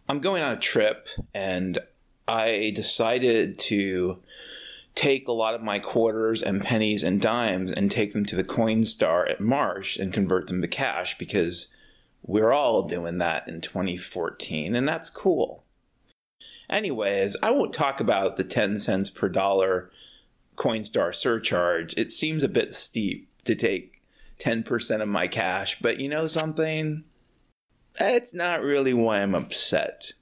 I'm going on a trip, and I decided to take a lot of my quarters and pennies and dimes and take them to the Coinstar at Marsh and convert them to cash, because we're all doing that in 2014, and that's cool. Anyways, I won't talk about the 10 cents per dollar Coinstar surcharge. It seems a bit steep to take 10% of my cash, but you know something? It's not really why I'm upset.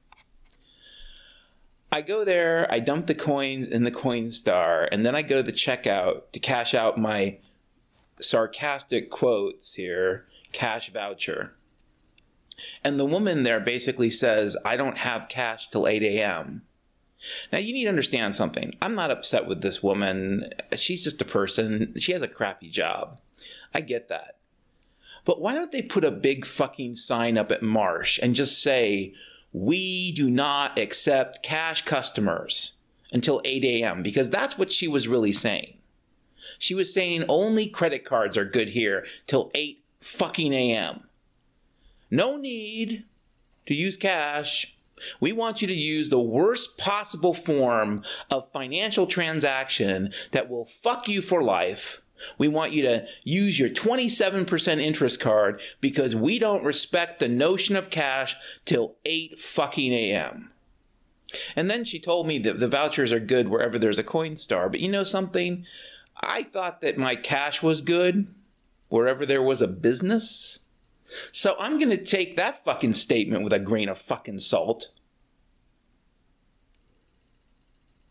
I go there, I dump the coins in the Coinstar, and then I go to checkout to cash out my sarcastic quotes here, cash voucher. And the woman there basically says, I don't have cash till 8 a.m. Now, you need to understand something. I'm not upset with this woman. She's just a person. She has a crappy job. I get that. But why don't they put a big fucking sign up at Marsh and just say, we do not accept cash customers until 8 a.m. Because that's what she was really saying. She was saying only credit cards are good here till 8 fucking a.m. No need to use cash. We want you to use the worst possible form of financial transaction that will fuck you for life. We want you to use your 27% interest card because we don't respect the notion of cash till 8 fucking a.m. And then she told me that the vouchers are good wherever there's a Coinstar. But you know something? I thought that my cash was good wherever there was a business. So I'm going to take that fucking statement with a grain of fucking salt.